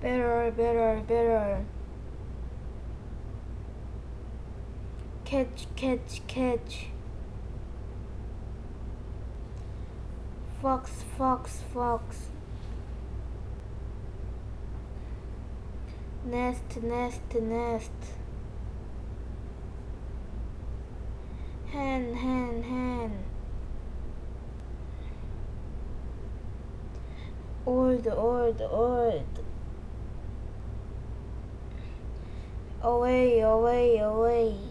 Better, better, better. Catch, catch, catch. Fox, fox, fox. Nest, nest, nest. Hen, hen, hen. Old, old, old. Away, away, away.